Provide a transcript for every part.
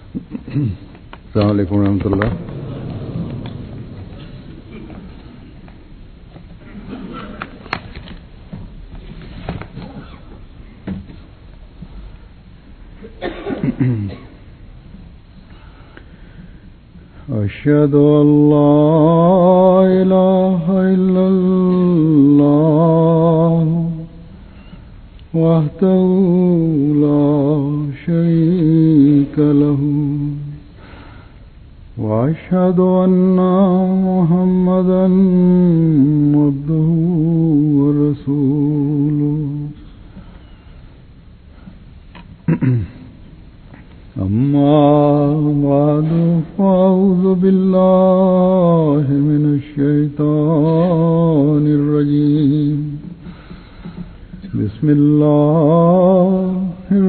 अस्सलाम वालेकुम रहमतुल्लाह। अशहदु अल्ला इलाहा इल्लल्लाह वहदहु ला शरीका लहू वअशहदु अन्ना मुहम्मदन अब्दुहु व रसूलुहु। अम्मा बादु फ़अऊज़ु बिल्लाहि मिनश शैतानिर रजीम। बिस्मिल्लाहिर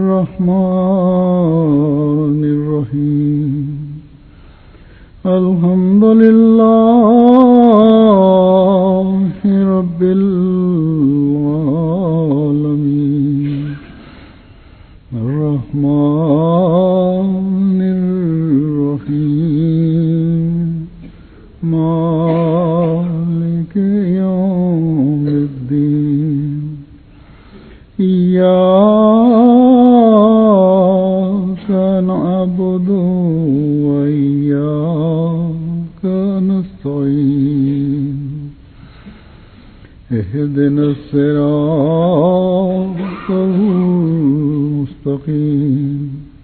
रहमानिर रहीम। अल्हम्दुलिल्लाहि रब्बिल आलमीन अर्रहमानिर रहीम मालिकि यौमिद्दीन। इय्याका नअबुदु व इय्याका नस्तईन। इहदिनस सिरातल मुस्तकीम।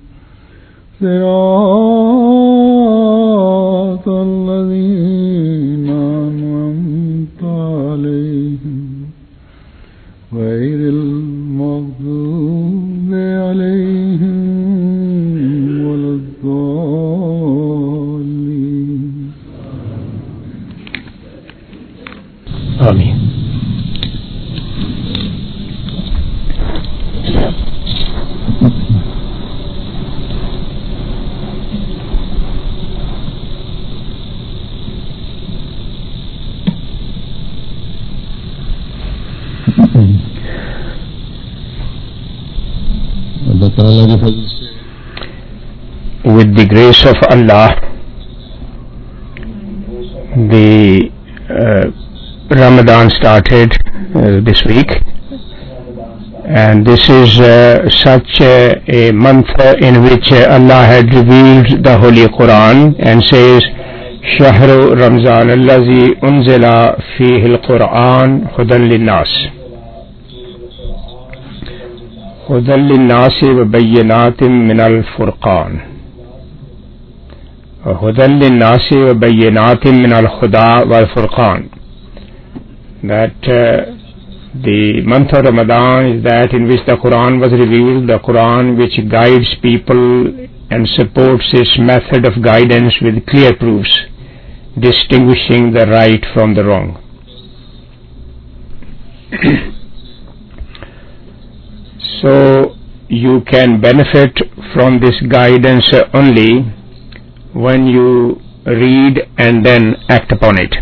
सिरातल लज़ीना अनअमता अलैहिम गैरिल मग़दूबि अलैहिम वलद्दाल्लीन। आमीन। With the grace of Allah, the Ramadan started this week, and this is such a month in which Allah had revealed the Holy Quran and says, Shahru Ramzan allazi unzila fihi al-Quran hudan lin-nas. हुदल लिन्नासि व बय्यिनातिम मिनल फुरकान हुदल लिन्नासि व बय्यिनातिम मिनल हुदा वल Furqan. That the month of Ramadan is that in which the Quran was revealed, the Quran which guides people and supports its method of guidance with clear proofs, distinguishing the right from the wrong. So you can benefit from this guidance only when you read and then act upon it.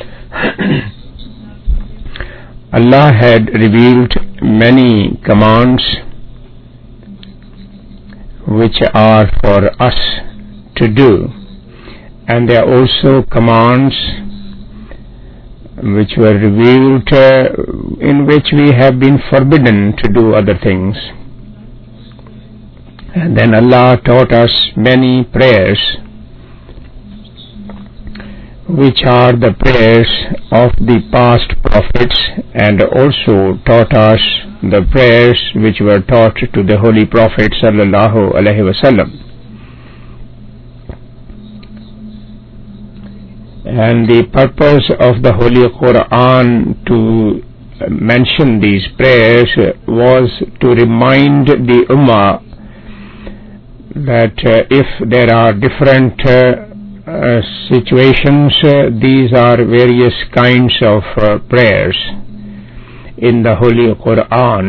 Allah had revealed many commands which are for us to do, and there are also commands which were revealed in which we have been forbidden to do other things. And then Allah taught us many prayers which are the prayers of the past prophets, and also taught us the prayers which were taught to the Holy Prophet sallallahu alaihi wasallam. And the purpose of the Holy Quran to mention these prayers was to remind the Ummah that if there are different situations, these are various kinds of prayers in the Holy Quran.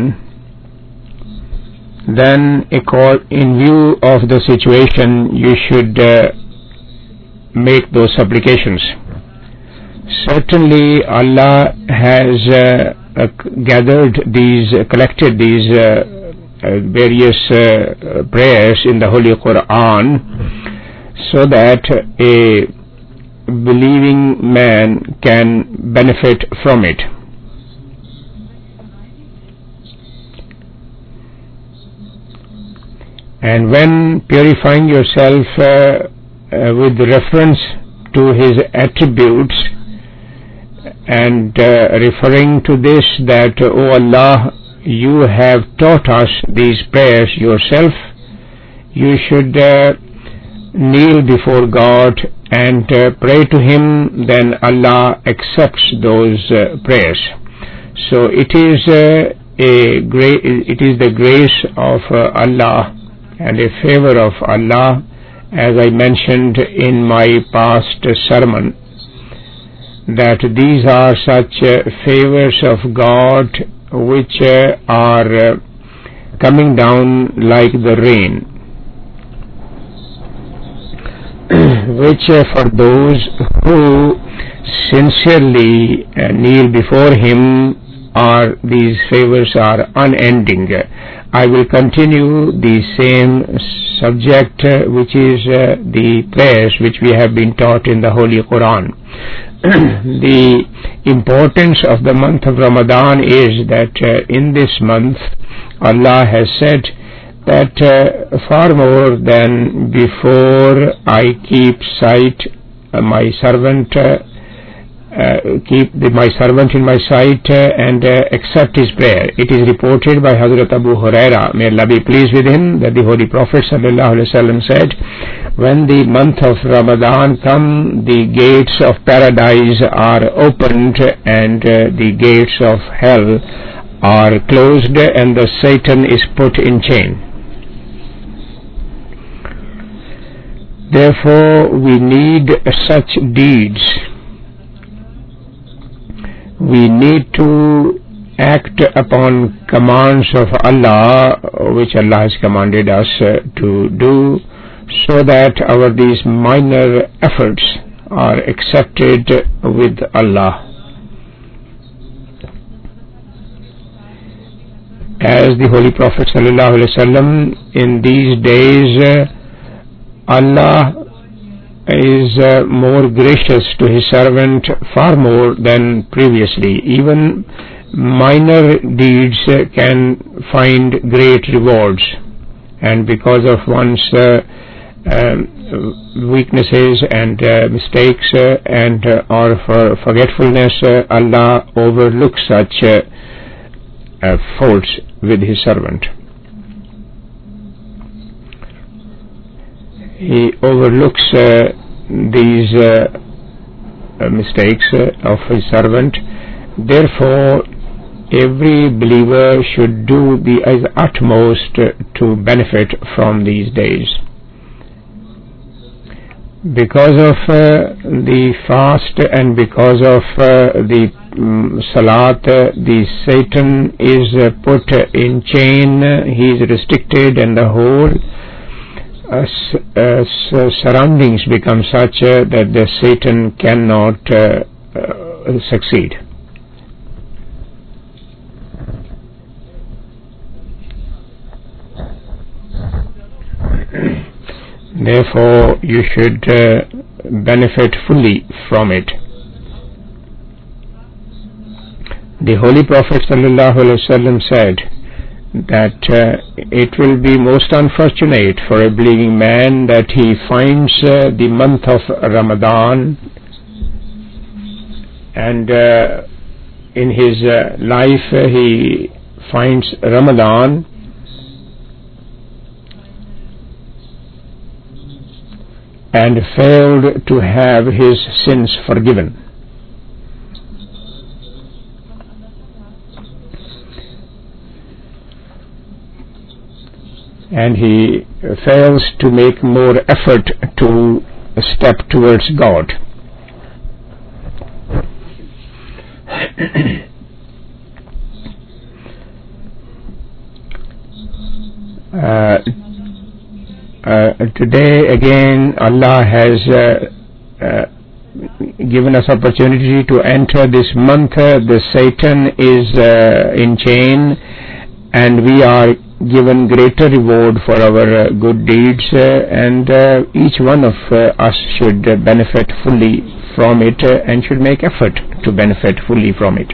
Then in view of the situation, you should make those supplications. Certainly Allah has collected these various prayers in the Holy Quran, so that a believing man can benefit from it. And when purifying yourself with reference to His attributes and referring to this, that, O Allah, you have taught us these prayers yourself, you should kneel before God and pray to Him, then Allah accepts those prayers. So it is the grace of Allah and a favor of Allah, as I mentioned in my past sermon, that these are such favors of God which are coming down like the rain, which for those who sincerely kneel before Him, these favors are unending. I will continue the same subject, which is the prayers which we have been taught in the Holy Quran. The importance of the month of Ramadan is that in this month Allah has said that far more than before I keep my servant in my sight and accept his prayer. It is reported by Hazrat Abu Huraira, may Allah be pleased with him, that the Holy Prophet ﷺ said, when the month of Ramadan comes, the gates of paradise are opened and the gates of hell are closed, and the Satan is put in chain. Therefore, we need such deeds. We need to act upon commands of Allah, which Allah has commanded us to do, so that these minor efforts are accepted with Allah. As the Holy Prophet ﷺ, in these days, Allah is more gracious to His servant far more than previously. Even minor deeds can find great rewards, and because of one's weaknesses and mistakes and or forgetfulness, Allah overlooks such faults with His servant. He overlooks these mistakes of His servant. Therefore, every believer should do his utmost to benefit from these days. Because of the fast and because of the salat, the Satan is put in chain. He is restricted, and the whole surroundings become such that the Satan cannot succeed. Therefore, you should benefit fully from it. The Holy Prophet ﷺ said that it will be most unfortunate for a believing man that he finds the month of Ramadan, and in his life he finds Ramadan, and failed to have his sins forgiven. And he fails to make more effort to step towards God. Today again Allah has given us opportunity to enter this month. The Satan is in chain, and we are given greater reward for our good deeds, and each one of us should benefit fully from it and should make effort to benefit fully from it.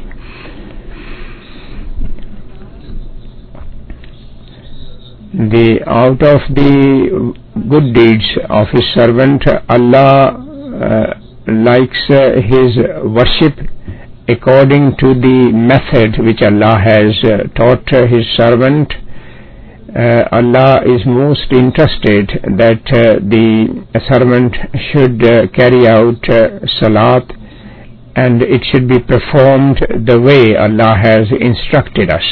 Out of the good deeds of His servant, Allah likes His worship according to the method which Allah has taught His servant. Allah is most interested that the servant should carry out salat, and it should be performed the way Allah has instructed us.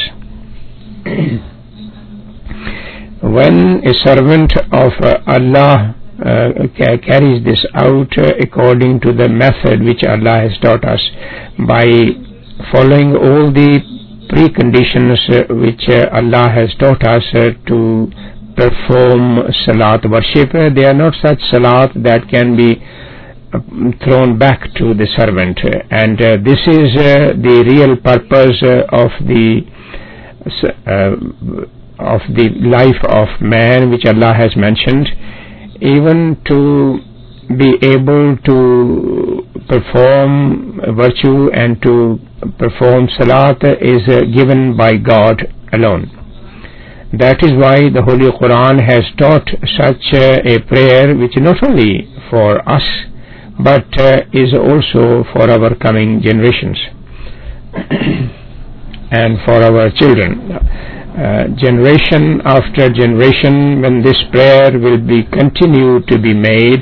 When a servant of Allah carries this out according to the method which Allah has taught us, by following all the preconditions which Allah has taught us to perform salat worship, they are not such salat that can be thrown back to the servant, and this is the real purpose of the life of man which Allah has mentioned. Even to be able to perform virtue and to perform salat is given by God alone. That is why the Holy Quran has taught such a prayer which is not only for us but is also for our coming generations and for our children. Generation after generation, when this prayer will be continued to be made,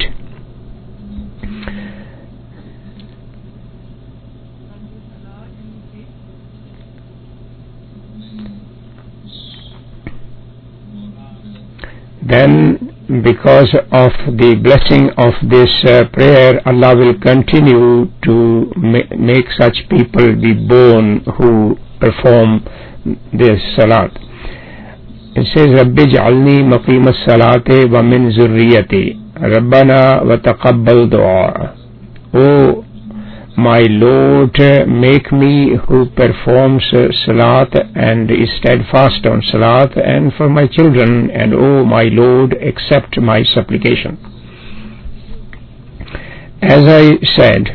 then because of the blessing of this prayer, Allah will continue to make such people be born who perform this salat. It says, Rabbi ja'alni maqim as-salati wa min zurriyati Rabbana wa taqabbal du'a. O my Lord, make me who performs salat and is steadfast on salat, and for my children, and O my Lord, accept my supplication. As I said,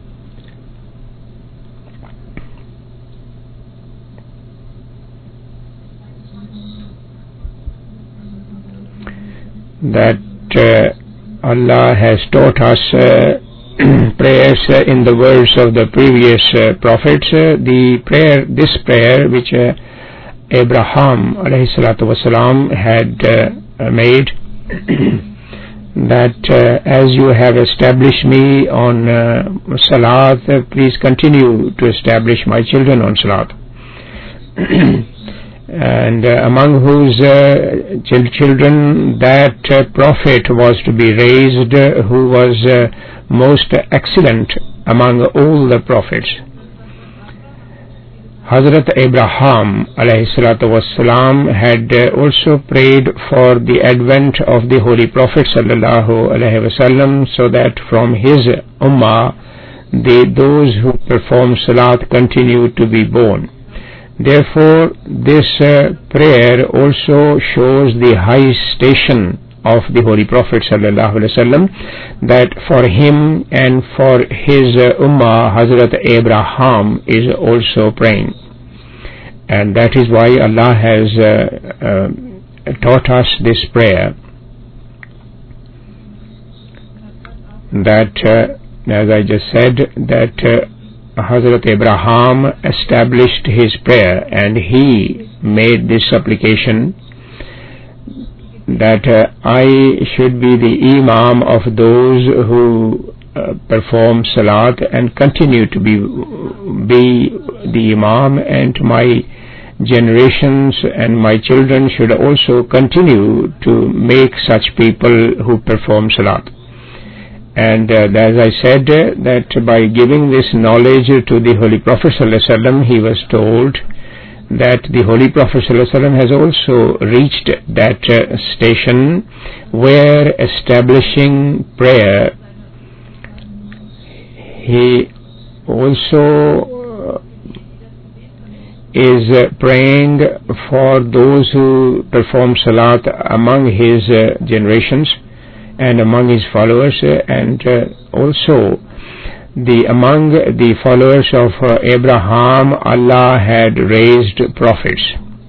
that Allah has taught us prayers in the words of the previous prophets. This prayer which Abraham alayhi salatu wasalam had made, that as you have established me on salat, please continue to establish my children on salat. And among whose children that prophet was to be raised who was most excellent among all the prophets. Hazrat Abraham alayhi salatu wassalam had also prayed for the advent of the Holy Prophet sallallahu alayhi wasallam, so that from his ummah those who perform salat continue to be born. Therefore, this prayer also shows the high station of the Holy Prophet sallallahu alaihi wasallam, that for him and for his ummah, Hazrat Abraham is also praying, and that is why Allah has taught us this prayer. That, as I just said, that Hazrat Abraham established his prayer, and he made this supplication that I should be the Imam of those who perform Salat and continue to be the Imam, and my generations and my children should also continue to make such people who perform Salat. And as I said, that by giving this knowledge to the Holy Prophet ﷺ, he was told that the Holy Prophet ﷺ has also reached that station where establishing prayer, he also is praying for those who perform salat among his generations and among his followers, and also among the followers of Abraham, Allah had raised prophets.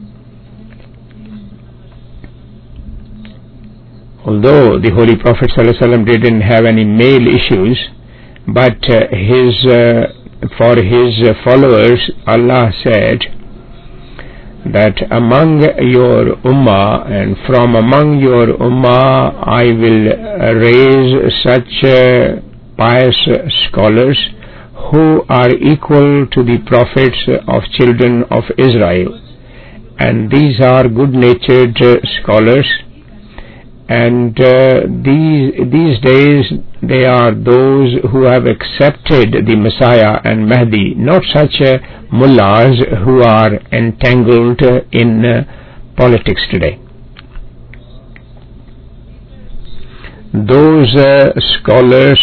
Although the Holy Prophet ﷺ didn't have any male issues, but for his followers, Allah said that among your ummah and from among your ummah I will raise such pious scholars who are equal to the prophets of children of Israel, and these are good-natured scholars, and these days they are those who have accepted the Messiah and Mahdi, not such mullahs who are entangled in politics today. Those scholars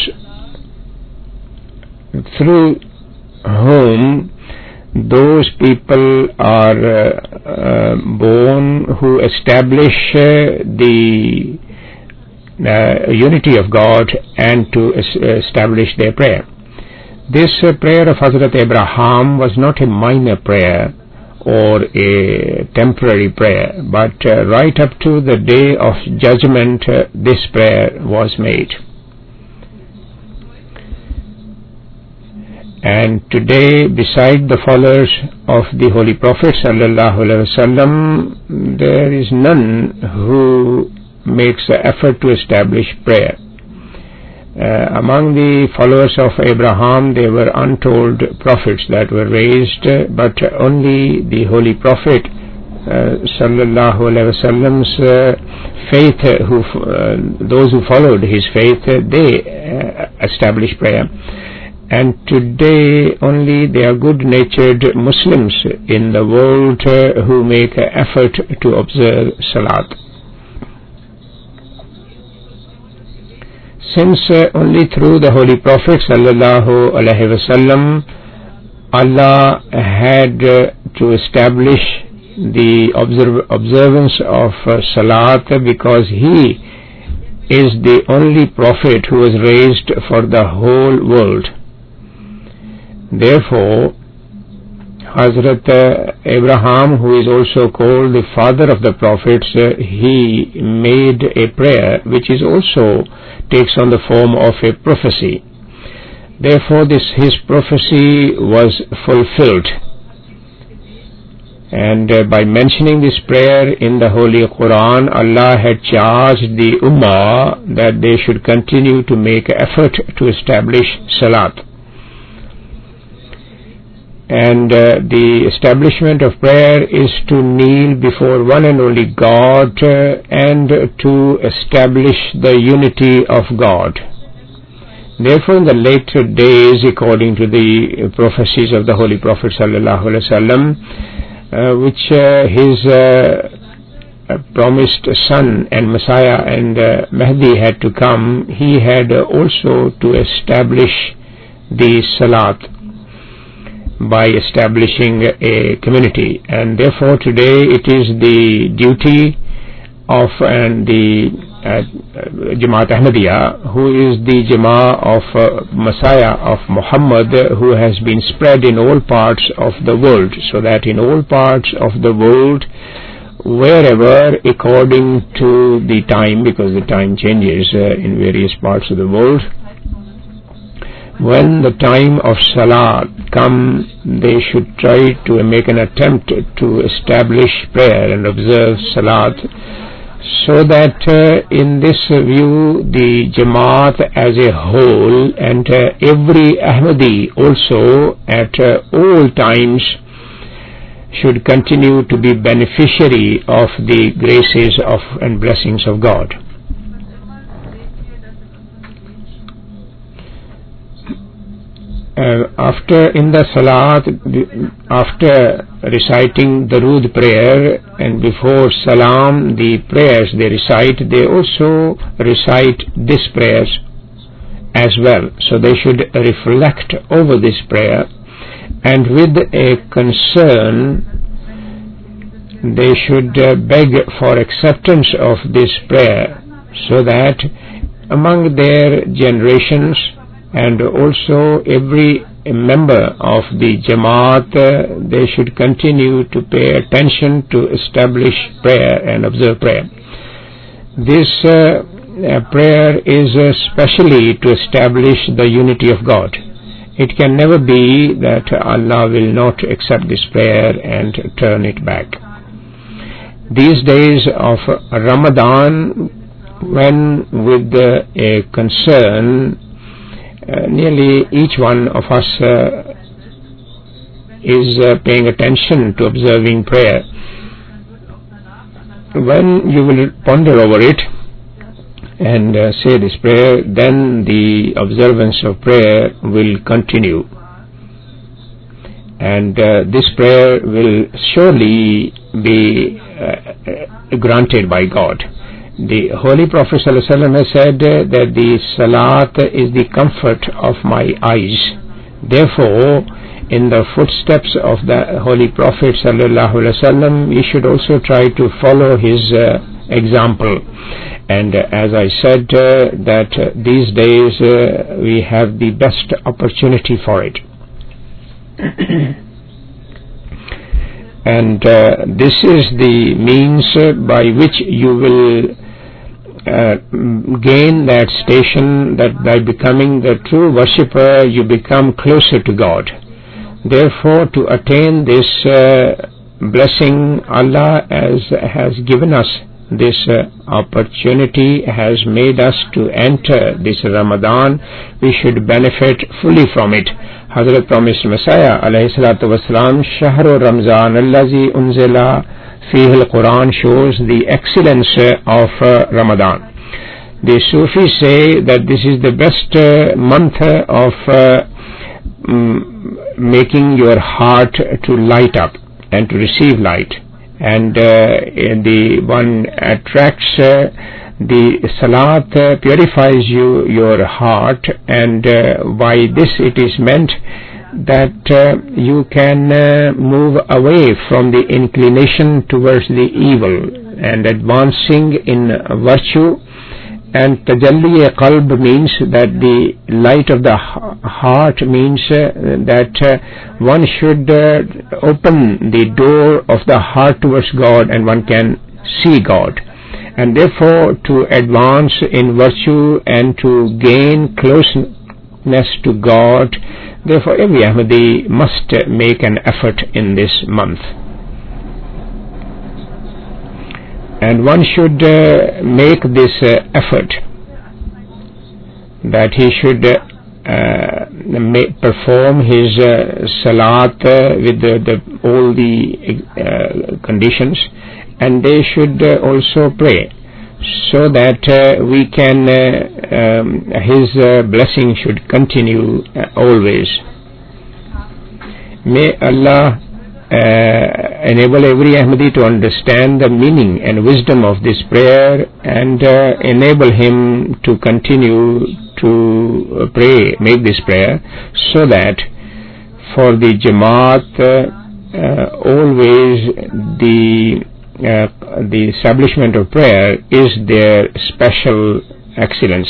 through whom those people are born who establish the unity of God and to establish their prayer. This prayer of Hazrat Abraham was not a minor prayer or a temporary prayer, but right up to the day of judgment this prayer was made. And today, beside the followers of the Holy Prophet ﷺ, there is none who makes the effort to establish prayer. Among the followers of Abraham, there were untold prophets that were raised, but only the Holy Prophet ﷺ's faith, those who followed his faith, they established prayer. And today only there are good-natured Muslims in the world who make an effort to observe Salat. Since only through the Holy Prophet ﷺ Allah had to establish the observance of Salat, because he is the only Prophet who was raised for the whole world. Therefore, Hazrat Abraham, who is also called the father of the prophets, he made a prayer which is also takes on the form of a prophecy. Therefore, his prophecy was fulfilled. And by mentioning this prayer in the Holy Quran, Allah had charged the Ummah that they should continue to make effort to establish Salat. And the establishment of prayer is to kneel before one and only God and to establish the unity of God. Therefore, in the later days, according to the prophecies of the Holy Prophet ﷺ, which his promised son and Messiah and Mahdi had to come, he had also to establish the Salat by establishing a community. And therefore today it is the duty of the Jamaat Ahmadiyya, who is the Jama'ah of Messiah of Muhammad, who has been spread in all parts of the world, so that in all parts of the world, wherever according to the time, because the time changes in various parts of the world, when the time of Salat come, they should try to make an attempt to establish prayer and observe Salat, so that in this view the Jamaat as a whole and every Ahmadi also at all times should continue to be beneficiary of the graces of and blessings of God. After in the Salat, after reciting the Durood prayer and before Salam, the prayers they recite, they also recite this prayers as well. So they should reflect over this prayer and with a concern they should beg for acceptance of this prayer, so that among their generations and also every member of the Jamaat they should continue to pay attention to establish prayer and observe prayer. This prayer is specially to establish the unity of God. It can never be that Allah will not accept this prayer and turn it back. These days of Ramadan, when with a concern, nearly each one of us is paying attention to observing prayer. When you will ponder over it and say this prayer, then the observance of prayer will continue, and this prayer will surely be granted by God. The Holy Prophet ﷺ has said that the Salat is the comfort of my eyes. Therefore, in the footsteps of the Holy Prophet ﷺ, we should also try to follow his example. And as I said, that these days we have the best opportunity for it. And this is the means by which you will gain that station, that by becoming the true worshipper you become closer to God. Therefore, to attain this blessing, Allah has given us this opportunity, has made us to enter this Ramadan. We should benefit fully from it. Hazrat promised Messiah alayhi salatu wasalam, Shahru Ramzan allazi unzila fihi al-Quran, shows the excellence of Ramadan. The Sufis say that this is the best month of making your heart to light up and to receive light, and the one attracts the Salat purifies your heart, and by this it is meant that you can move away from the inclination towards the evil and advancing in virtue. And tajalli qalb means that the light of the heart means that one should open the door of the heart towards God, and one can see God. And therefore, to advance in virtue and to gain closeness to God, therefore every Ahmadi must make an effort in this month. And one should make this effort, that he should perform his Salat with all the conditions, and they should also pray, so that we can his blessing should continue always. May Allah enable every Ahmadi to understand the meaning and wisdom of this prayer, and enable him to continue to pray, make this prayer, so that for the Jamaat always the establishment of prayer is their special excellence.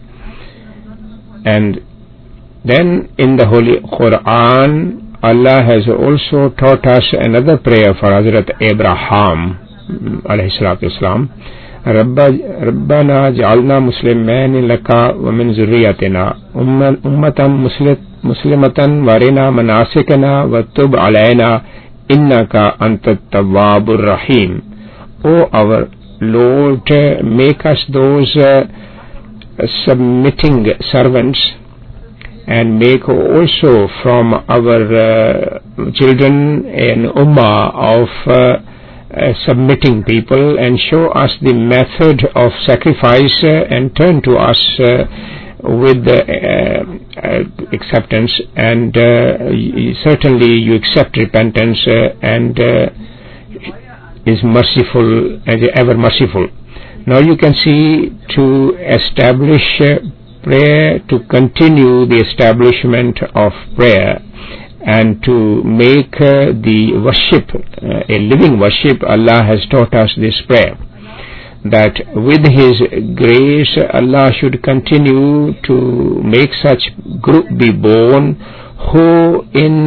And then in the Holy Quran, Allah has also taught us another prayer for Hazrat Abraham alayhi salatu wasalam. Rabbana ja'alna muslimain laka wa min zurriyatina ummatan muslimatan warina manasikana wa tub alayna innaka antat tawwabur rahim. O our Lord, make us those submitting servants, and make also from our children an ummah of submitting people, and show us the method of sacrifice, and turn to us with acceptance, and certainly you accept repentance and is merciful, and ever merciful. Now you can see, to establish prayer, to continue the establishment of prayer, and to make the worship a living worship, Allah has taught us this prayer, that with His grace Allah should continue to make such group be born who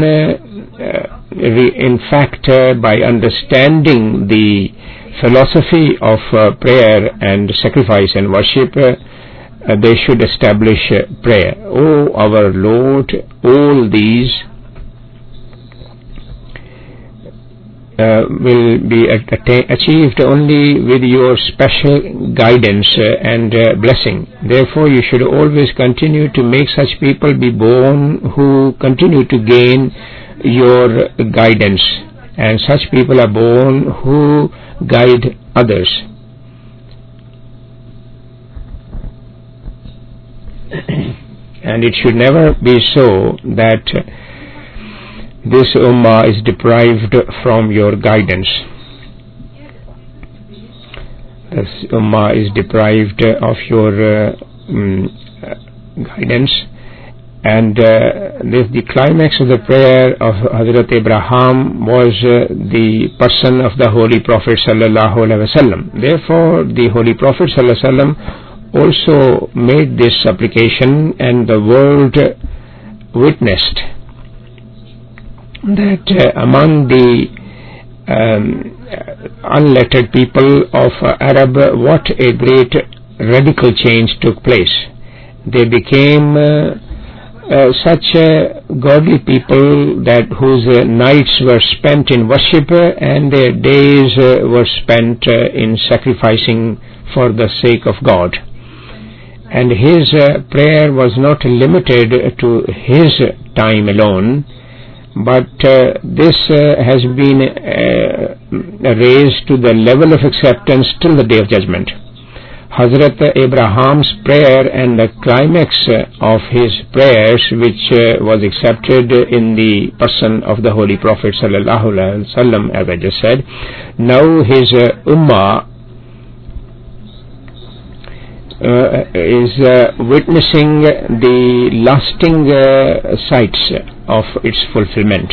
in fact by understanding the philosophy of prayer and sacrifice and worship, they should establish prayer. O our Lord, all these will be achieved only with your special guidance and blessing. Therefore you should always continue to make such people be born who continue to gain your guidance, and such people are born who guide others. And it should never be so that this ummah is deprived from your guidance. This ummah is deprived of your guidance. And the climax of the prayer of Hazrat Abraham was the person of the Holy Prophet sallallahu alaihi wasallam. Therefore, the Holy Prophet sallallahu alaihi wasallam also made this supplication, and the world witnessed that among the unlettered people of Arab, what a great radical change took place. They became such godly people that whose nights were spent in worship and their days were spent in sacrificing for the sake of God. And his prayer was not limited to his time alone, but this has been raised to the level of acceptance till the Day of Judgment. Hazrat Abraham's prayer and the climax of his prayers, which was accepted in the person of the Holy Prophet sallallahu alaihi wasallam, as I just said, now his ummah is witnessing the lasting sights of its fulfillment.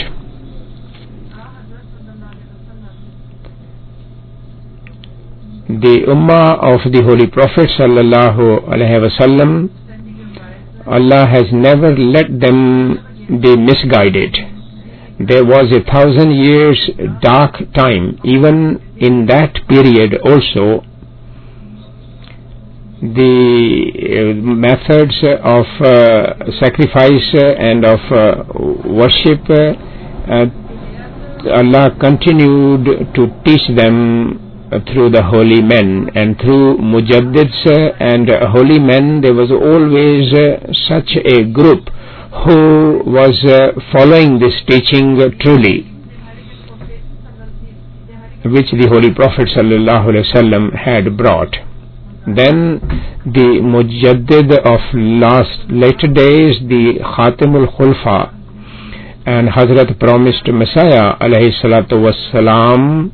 The ummah of the Holy Prophet sallallahu alaihi wasallam, Allah has never let them be misguided. There was 1,000 years dark time. Even in that period also, the methods of sacrifice and of worship, Allah continued to teach them through the holy men, and through mujaddids and holy men. There was always such a group who was following this teaching truly, which the Holy Prophet sallallahu alaihi wasallam had brought. Then the mujaddid of later days, the Khatimul Khulfa and Hazrat promised Messiah alayhi salatu wassalam,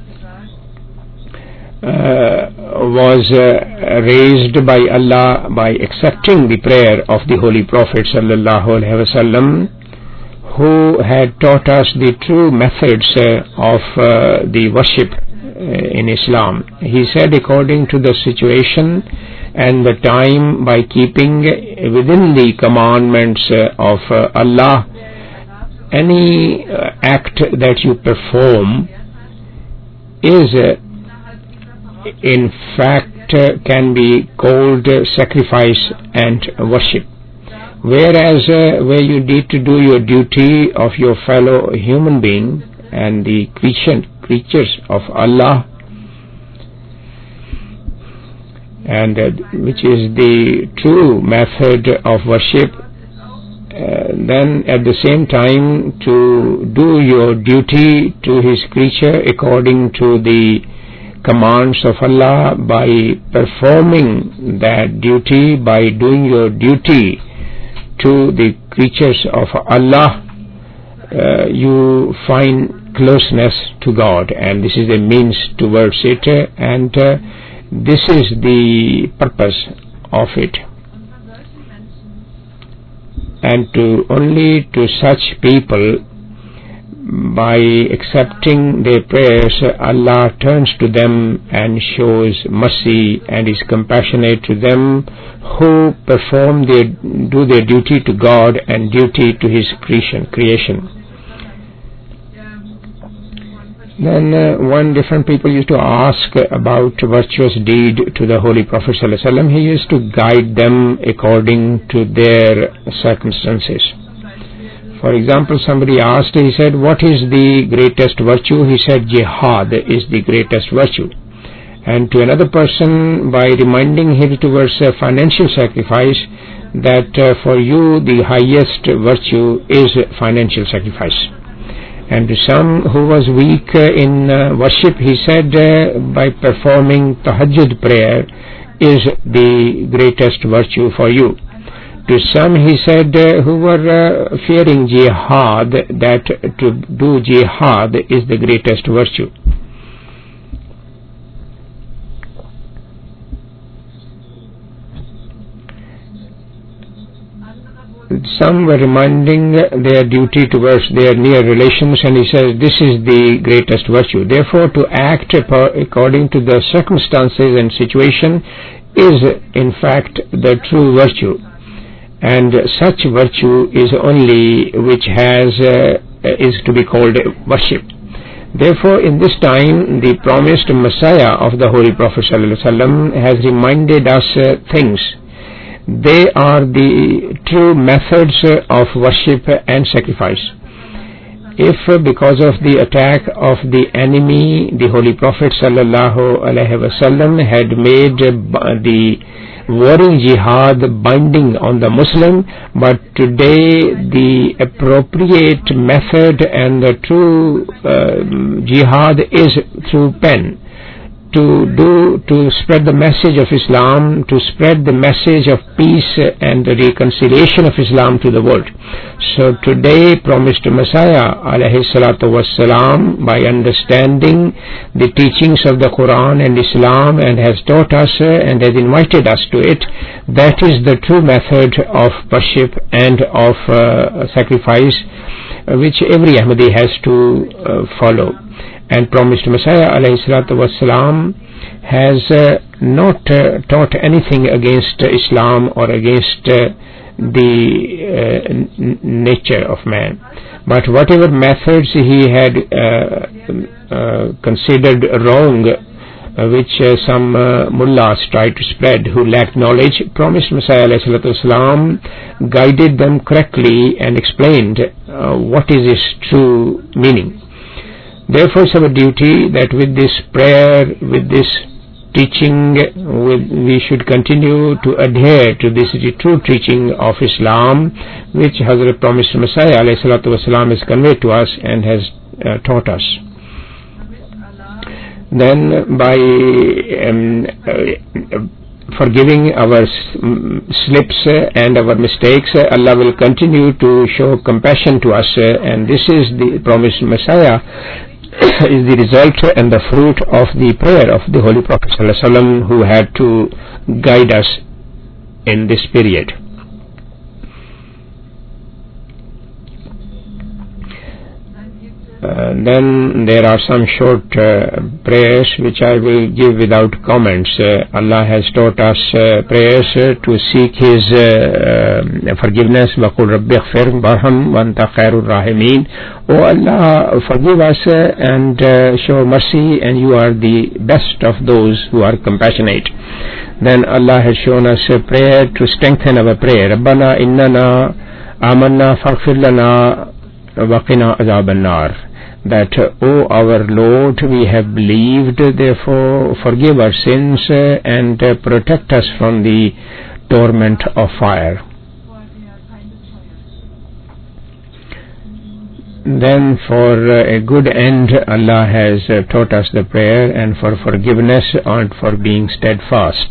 was raised by Allah by accepting the prayer of the Holy Prophet sallallahu alaihi wasallam, who had taught us the true methods of the worship in Islam. He said, according to the situation and the time, by keeping within the commandments of Allah, any act that you perform is in fact can be called sacrifice and worship. Whereas where you need to do your duty of your fellow human being and the creatures of Allah, and which is the true method of worship, then at the same time to do your duty to his creature according to the commands of Allah, by performing that duty, by doing your duty to the creatures of Allah, you find closeness to God, and this is the means towards it, and this is the purpose of it. and only to such people, by accepting their prayers, Allah turns to them and shows mercy and is compassionate to them who do their duty to God and duty to His creation. Then one different people used to ask about virtuous deed to the Holy Prophet ﷺ. He used to guide them according to their circumstances. For example, somebody asked, he said, what is the greatest virtue? He said, jihad is the greatest virtue. And to another person, by reminding him towards financial sacrifice, that for you the highest virtue is financial sacrifice. And to some who was weak in worship, he said, by performing tahajjud prayer is the greatest virtue for you. To some he said, who were fearing jihad, that to do jihad is the greatest virtue. Some were reminding their duty towards their near relations, and he says this is the greatest virtue. Therefore, to act according to the circumstances and situation is in fact the true virtue. And such virtue is only which is to be called worship. Therefore, in this time, the promised Messiah of the Holy Prophet ﷺ has reminded us things. They are the true methods of worship and sacrifice. If because of the attack of the enemy, the Holy Prophet ﷺ had made the warring jihad binding on the Muslim, but today the appropriate method and the true jihad is through pen, to spread the message of Islam, to spread the message of peace and the reconciliation of Islam to the world. So today promised Messiah alayhi salatu wassalam, by understanding the teachings of the Quran and Islam, and has taught us and has invited us to it, that is the true method of worship and of sacrifice which every Ahmadi has to follow. And promised Messiah alayhi salatu wassalam has not taught anything against Islam or against the nature of man, but whatever methods he had considered wrong, which some mullahs tried to spread who lacked knowledge, promised Messiah alayhi salatu wassalam guided them correctly and explained what is its true meaning. Therefore, it's our duty that with this prayer, with this teaching, we should continue to adhere to this true teaching of Islam, which Hazrat promised Messiah alayhi salatu wasalam has conveyed to us and has taught us. Then by forgiving our slips and our mistakes, Allah will continue to show compassion to us, and this is the promised Messiah is the result and the fruit of the prayer of the Holy Prophet ﷺ, who had to guide us in this period. Then there are some short prayers which I will give without comments. Allah has taught us prayers to seek His forgiveness. وَقُلْ رَبِّ اغْفِرْ وَارْحَمْ وَأَنْتَ خَيْرُ الرَّاحِمِينَ. O Allah, forgive us and show mercy, and you are the best of those who are compassionate. Then Allah has shown us a prayer to strengthen our prayer. رَبَّنَا إِنَّنَا آمَنَّا فَاغْفِرْ لَنَا وَقِنَا عَذَابَ النَّارِ. That, O our Lord, we have believed, therefore forgive our sins and protect us from the torment of fire. Then for a good end, Allah has taught us the prayer, and for forgiveness and for being steadfast.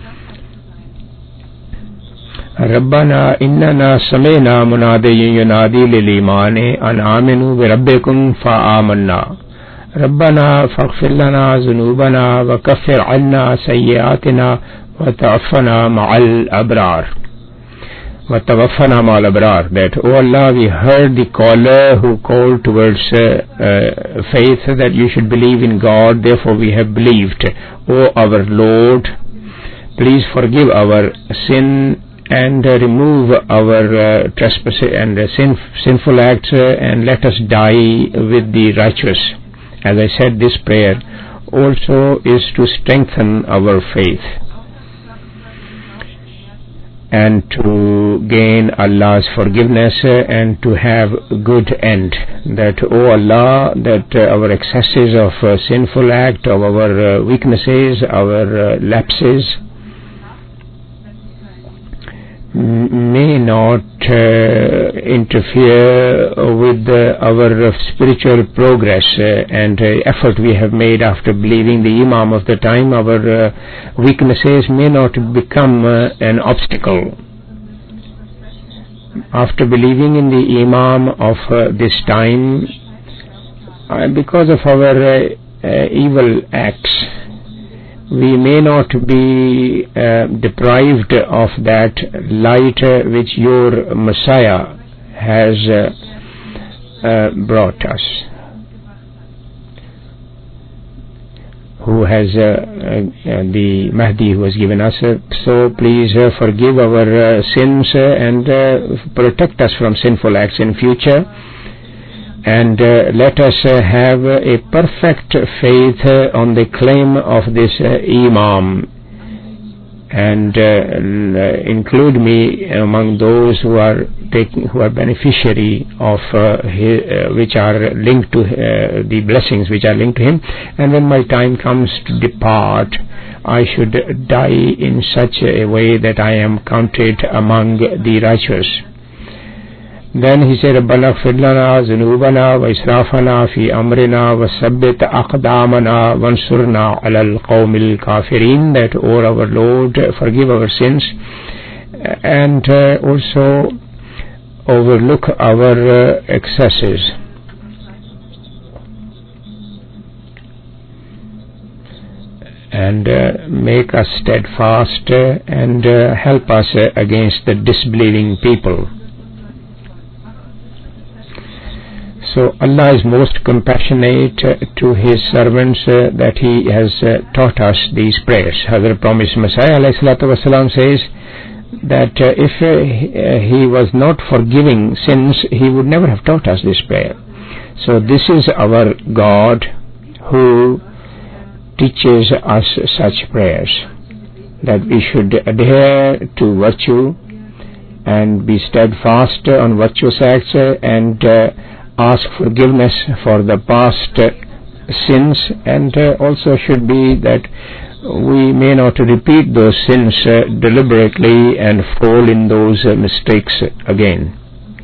ربنا إننا سمعنا مناديا ينادي للإيمان أن آمنوا بربكم فآمنا ربنا فاغفر لنا ذنوبنا وكفر عنا سيئاتنا وتوفنا مع الأبرار. وَتَوَفَّنَا مَعَ الْأَبْرَارِ, that, O Allah, we heard the caller who called towards faith, that you should believe in God, therefore we have believed. O our Lord, please forgive our sin and remove our trespasses and sinful acts, and let us die with the righteous. As I said, this prayer also is to strengthen our faith and to gain Allah's forgiveness and to have good end. That, O Allah, that our excesses of sinful act, of our weaknesses, our lapses may not interfere with our spiritual progress and effort we have made after believing the Imam of the time. Our weaknesses may not become an obstacle. After believing in the Imam of this time, because of our evil acts, we may not be deprived of that light which your Messiah has brought us, who has the Mahdi who has given us. So please forgive our sins and protect us from sinful acts in future, and let us have a perfect faith on the claim of this Imam, and include me among those who are beneficiary of which are linked to the blessings which are linked to him. And when my time comes to depart, I should die in such a way that I am counted among the righteous. Then he said, رَبَّنَا اغْفِرْ لَنَا ذُنُوبَنَا وَإِسْرَافَنَا فِي أَمْرِنَا وَثَبِّتْ أَقْدَامَنَا وَانصُرْنَا عَلَى الْقَوْمِ الْكَافِرِينَ, that, O our Lord, forgive our sins and also overlook our excesses. And make us steadfast and help us against the disbelieving people. So Allah is most compassionate to His servants that He has taught us these prayers. Hazrat Promised Messiah ﷺ says that if He was not forgiving sins, He would never have taught us this prayer. So this is our God who teaches us such prayers, that we should adhere to virtue and be steadfast on virtuous acts and ask forgiveness for the past sins, and also should be that we may not repeat those sins deliberately and fall in those mistakes again.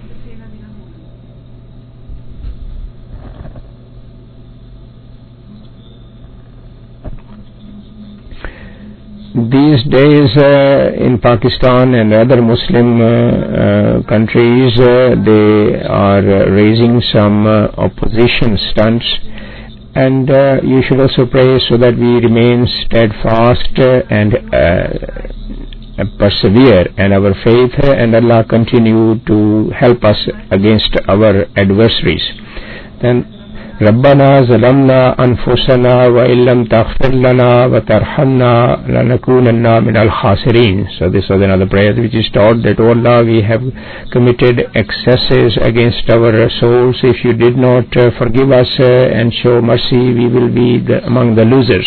These days in Pakistan and other Muslim countries, they are raising some opposition stunts, and you should also pray so that we remain steadfast and persevere in our faith, and Allah continue to help us against our adversaries. Then رَبَّنَا ظَلَمْنَا أَنفُسَنَا وَإِن لَّمْ تَغْفِرْ لَنَا وَتَرْحَمْنَا لَنَكُونَنَّ مِنَ الْخَاسِرِينَ. So this was another prayer which is taught, that, O Allah, we have committed excesses against our souls. If you did not forgive us and show mercy, we will be among the losers.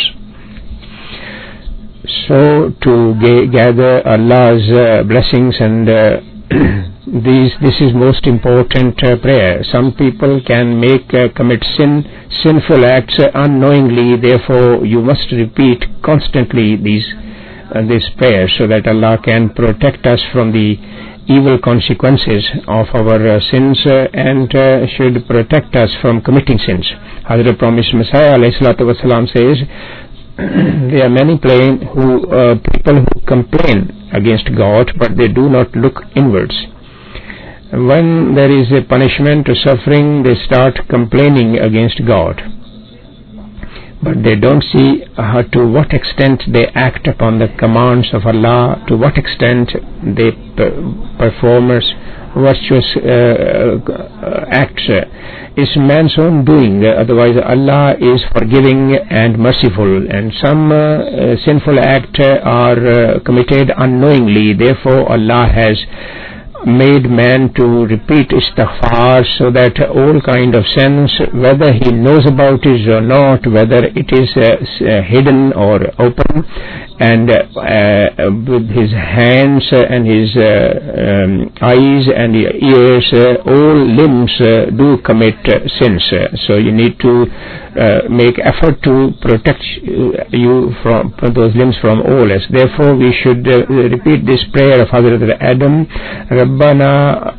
So to gather Allah's blessings and this is most important prayer. Some people can commit sinful acts unknowingly. Therefore, you must repeat constantly this prayer so that Allah can protect us from the evil consequences of our sins and should protect us from committing sins. Hazrat Promised Messiah ﷺ says, there are many people who complain against God, but they do not look inwards. When there is a punishment or suffering, they start complaining against God. but they don't see to what extent they act upon the commands of Allah, to what extent they perform virtuous acts. It's man's own doing, otherwise Allah is forgiving and merciful, and some sinful acts are committed unknowingly. Therefore Allah has made man to repeat istighfar, so that all kind of sins, whether he knows about it or not, whether it is hidden or open, and with his hands and his eyes and ears, all limbs do commit sins. So you need to make effort to protect you from those limbs from all else. Therefore we should repeat this prayer of Hazrat Adam, Rabbana,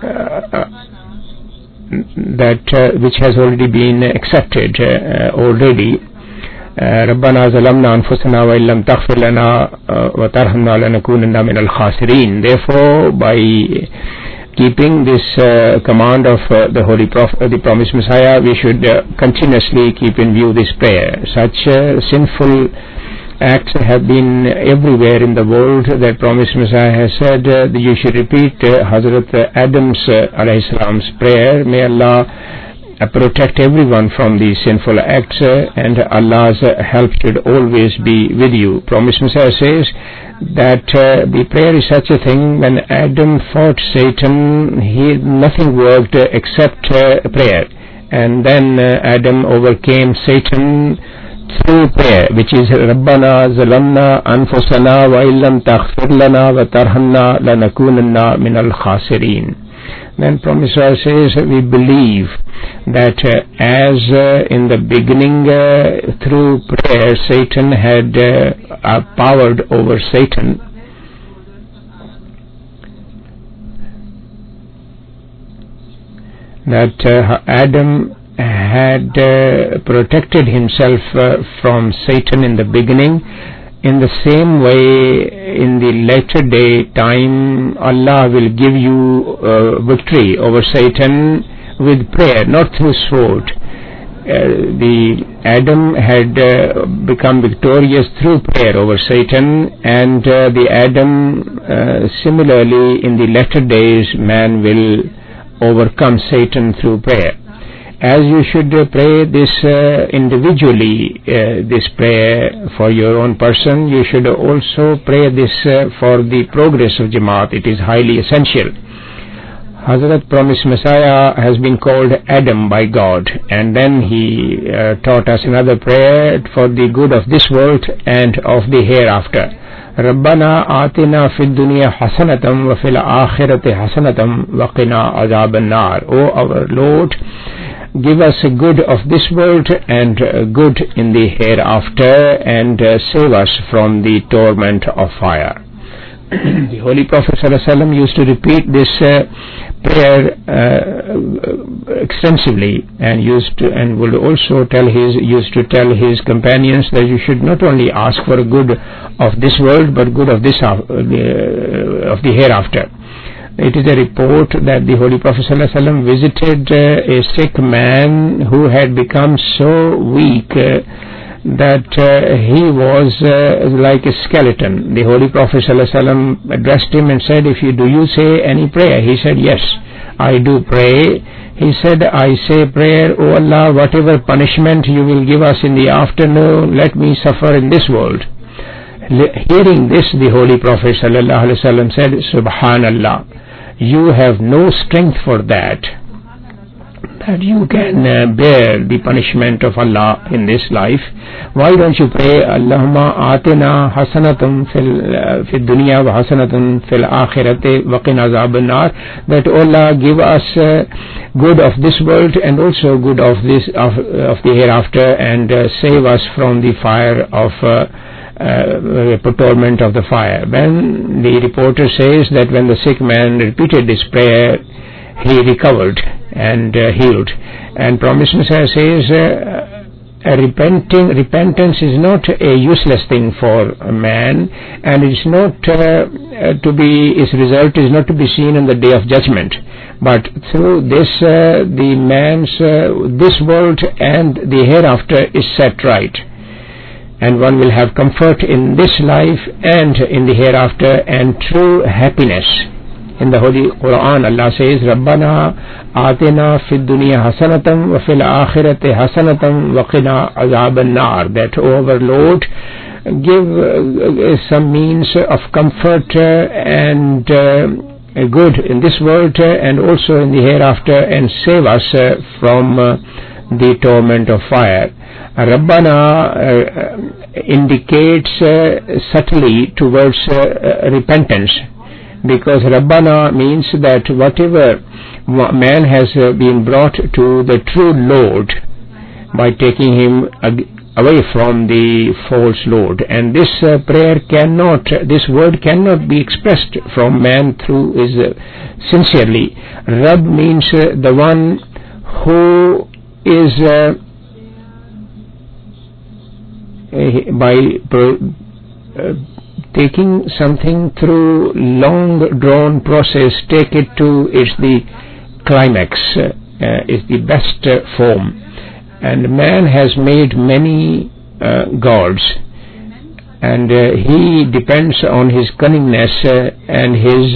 that which has already been accepted already. ربنا ظلمنا أنفسنا وإن لم تغفر لنا وترحمنا لنكونن من الخاسرين. Therefore, by keeping this command of the Holy Prophet, the Promised Messiah, we should continuously keep in view this prayer. Such sinful acts have been everywhere in the world that Promised Messiah has said that you should repeat Hazrat Adam's alayhi salam's prayer. May Allah protect everyone from these sinful acts, and Allah's help should always be with you. Promised Messiah says that the prayer is such a thing. When Adam fought Satan, nothing worked except prayer, and then Adam overcame Satan through prayer, which is Rabbana zalamna anfusana wa illam taghfir lana wa tarhamna lanakunanna min al-khasirin. Then Promised says we believe that as in the beginning through prayer Satan had powered over Satan, that Adam had protected himself from Satan in the beginning. In the same way, in the later day time, Allah will give you victory over Satan with prayer, not through sword. The Adam had become victorious through prayer over Satan, and the Adam similarly in the latter days man will overcome Satan through prayer. As you should pray this individually, this prayer for your own person, you should also pray this for the progress of Jamaat. It is highly essential. Hazrat Promised Messiah has been called Adam by God, and then he taught us another prayer for the good of this world and of the hereafter. رَبَّنَا آتِنَا فِي الدُّنْيَا حَسَنَةً وَفِي الْآخِرَةِ حَسَنَةً وَقِنَا عَذَابَ النَّارِ. O our Lord, give us a good of this world and good in the hereafter, and save us from the torment of fire. The Holy Prophet ﷺ used to repeat this prayer extensively, and would also used to tell his companions that you should not only ask for good of this world but good of of the hereafter. It is a report that the Holy Prophet ﷺ visited a sick man who had become so weak that he was like a skeleton. The Holy Prophet ﷺ addressed him and said, do you say any prayer? He said, yes, I do pray. He said, I say prayer, O Allah, whatever punishment you will give us in the afternoon, let me suffer in this world. Hearing this, the Holy Prophet ﷺ said, Subhanallah, you have no strength for that you can bear the punishment of Allah in this life. Why don't you pray, Allahumma atina hasanatum fil dunya wa hasanatum fil akhirati wa qina azaban nar, that Allah give us good of this world and also good of the hereafter, and save us from the fire of torment of the fire. When the reporter says that when the sick man repeated this prayer, he recovered and healed. And Promised Messiah says repentance is not a useless thing for a man, and it's not its result is not to be seen on the day of judgment, but through this the man's this world and the hereafter is set right, and one will have comfort in this life and in the hereafter and true happiness. In the Holy Quran, Allah says, Rabbana atina fid dunya hasanatam wa fil akhirati hasanatam wa qina azaban nar. That, O our Lord, give some means of comfort and good in this world and also in the hereafter, and save us from the torment of fire. Rabbana indicates subtly towards repentance, because Rabbana means that whatever man has been brought to the true Lord by taking him away from the false Lord, and this this word cannot be expressed from man through his sincerely. Rabb means the one who is by taking something through long drawn process, take it to the climax, is the best form. And man has made many gods, and he depends on his cunningness and his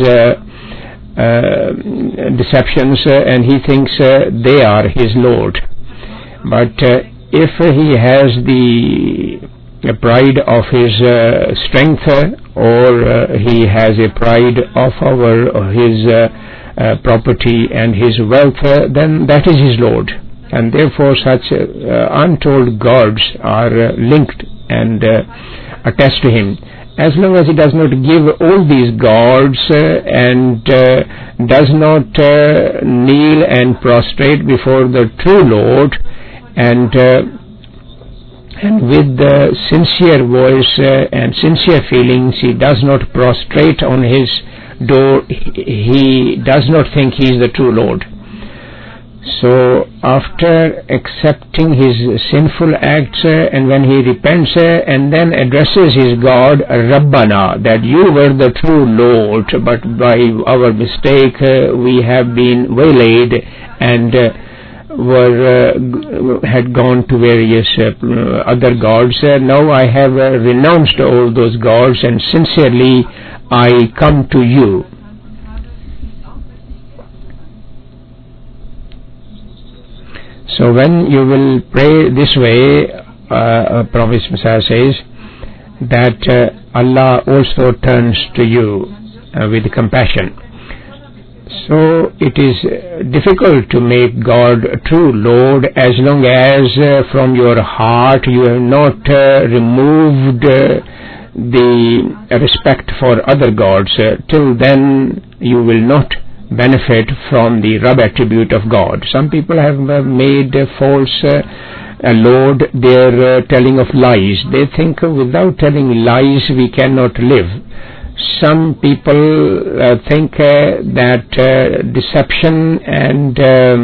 deceptions, and he thinks they are his Lord. But if he has the pride of his strength, or he has a pride of his property and his wealth, then that is his Lord. And therefore such untold gods are linked and attached to him. As long as he does not give all these gods and does not kneel and prostrate before the true Lord, and with the sincere voice and sincere feelings, he does not prostrate on his door, he does not think he is the true Lord. So after accepting his sinful acts, and when he repents and then addresses his God, Rabbana, that you were the true Lord, but by our mistake we have been waylaid and had gone to various other gods. Now I have renounced all those gods, and sincerely I come to you. So when you will pray this way, Prophet Messiah says that Allah also turns to you with compassion. So it is difficult to make God a true Lord as long as from your heart you have not removed the respect for other gods. Till then you will not benefit from the Rabb attribute of God. Some people have made false Lord their telling of lies. They think without telling lies we cannot live. Some people think that deception and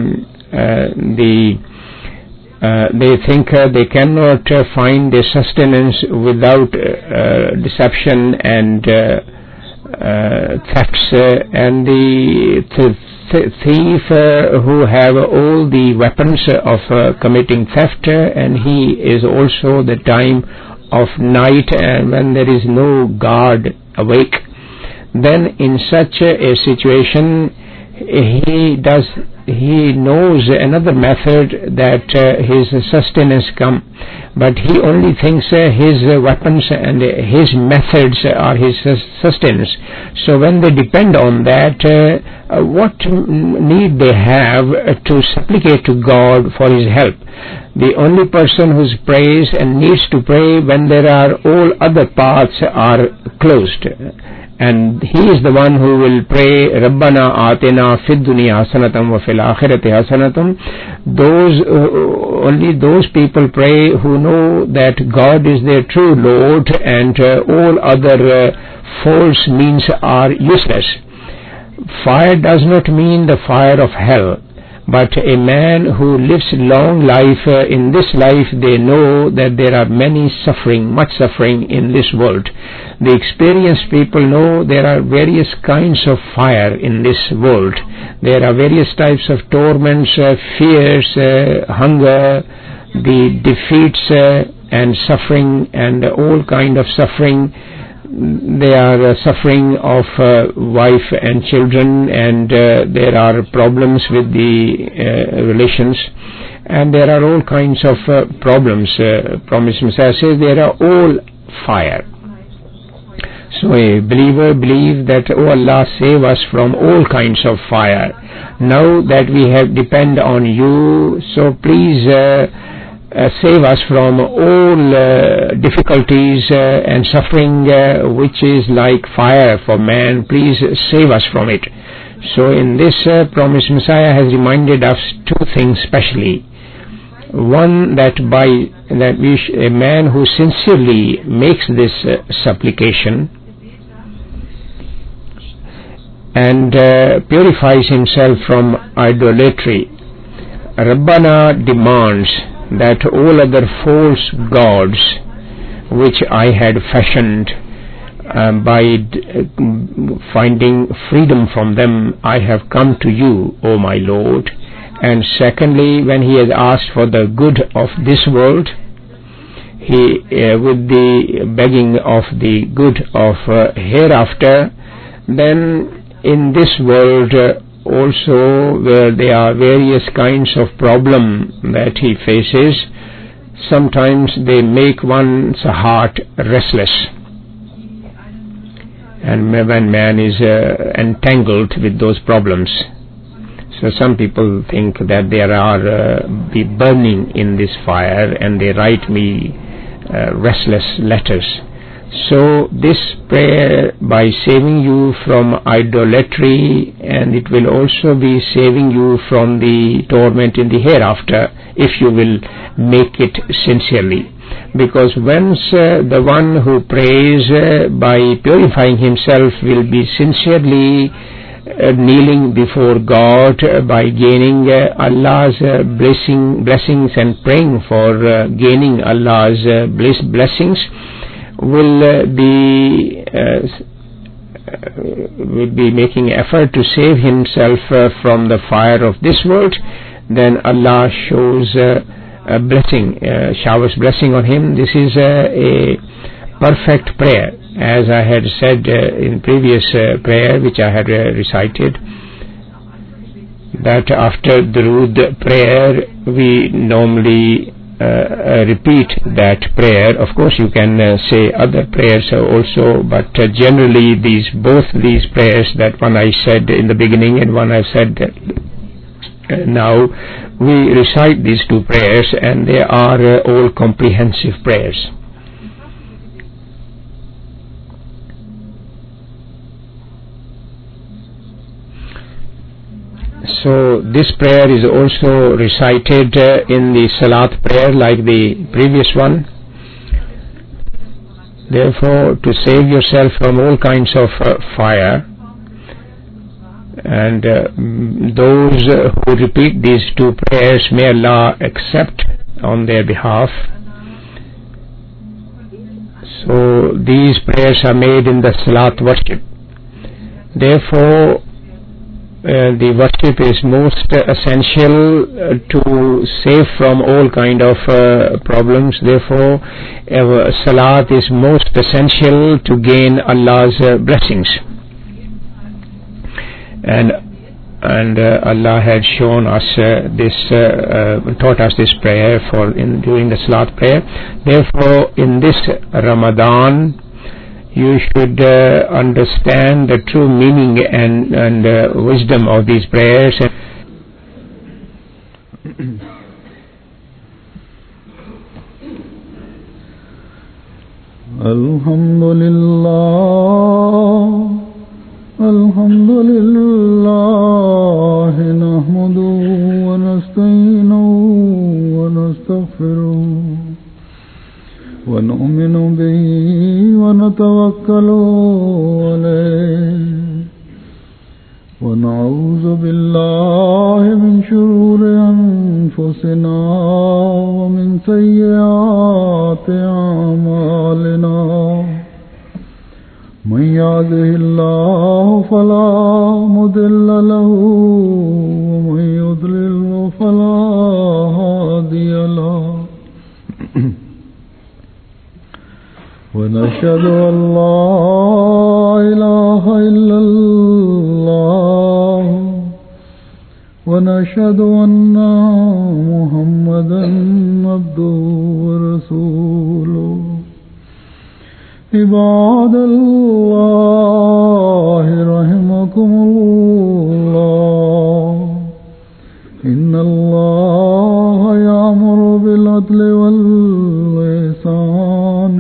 they think they cannot find their sustenance without deception and thefts, and the thief who have all the weapons of committing theft, and he is also the time of night and when there is no guard awake. Then in such a situation he knows another method that his sustenance come, but he only thinks his weapons and his methods are his sustenance. So when they depend on that, what need they have to supplicate to God for his help? The only person who prays and needs to pray when there are all other paths are closed, and he is the one who will pray Rabbana atina fid dunya hasanatam wa fil akhirati hasanatam. Only those people pray who know that God is their true Lord, and all other false means are useless. Fire does not mean the fire of hell. But a man who lives long life, in this life they know that there are much suffering in this world. The experienced people know there are various kinds of fire in this world. There are various types of torments, fears, hunger, the defeats and suffering and all kind of suffering. They are suffering of wife and children, and there are problems with the relations, and there are all kinds of problems. Promised Messiah says they are all fire. So a believer believes that, oh Allah, save us from all kinds of fire. Now that we have depend on you, so please save us from all difficulties and suffering which is like fire for man. Please save us from it. So in this Promised Messiah has reminded us two things specially. One, that a man who sincerely makes this supplication and purifies himself from idolatry, Rabbana demands that all other false gods which I had fashioned, by finding freedom from them, I have come to you, O my Lord. And secondly, when he has asked for the good of this world, he with the begging of the good of hereafter, then in this world also, where there are various kinds of problem that he faces, sometimes they make one's heart restless, and when man is entangled with those problems. So some people think that there are be burning in this fire, and they write me restless letters. So this prayer, by saving you from idolatry, and it will also be saving you from the torment in the hereafter, if you will make it sincerely. Because once the one who prays by purifying himself will be sincerely kneeling before God, by gaining Allah's blessings and praying for gaining Allah's blessings, will be making effort to save himself from the fire of this world, then Allah shows a blessing, showers blessing on him. This is a perfect prayer, as I had said in previous prayer which I had recited, that after Durood prayer we normally repeat that prayer. Of course you can say other prayers also, but generally both these prayers, that one I said in the beginning and one I said now, we recite these two prayers, and they are all comprehensive prayers. So this prayer is also recited in the Salat prayer like the previous one. Therefore, to save yourself from all kinds of fire, and those who repeat these two prayers, may Allah accept on their behalf. So these prayers are made in the Salat worship. Therefore, the worship is most essential to save from all kind of problems. Therefore, Salat is most essential to gain Allah's blessings. And Allah had shown us taught us this prayer during the Salat prayer. Therefore, in this Ramadan, you should understand the true meaning and wisdom of these prayers. Alhamdulillah, Alhamdulillah, nahmaduhu wa nasta'inuhu wa nastaghfiruh, wa nu'minu bihi wa natawakkalu alayh, ونعوذ بالله من شرور أنفسنا ومن سيئات أعمالنا من يهده الله فلا مضل له ومن يضلل فلا هادي له ونشهد أن لا إله إلا الله ونشهد أن محمدا عبده ورسوله عباد الله رحمكم الله إن الله يأمر بالعدل والإحسان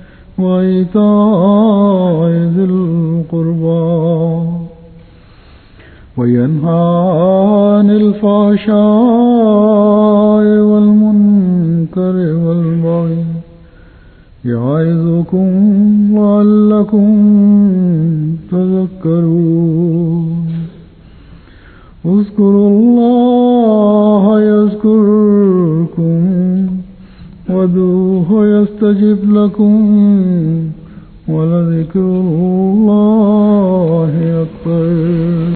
وإيتاء ذي القربى وينهى عن الفحشاء والمنكر والبغي يعظكم لعلكم تذكرون اذكروا الله يذكركم وادعوه يستجب لكم ولذكر الله أكبر.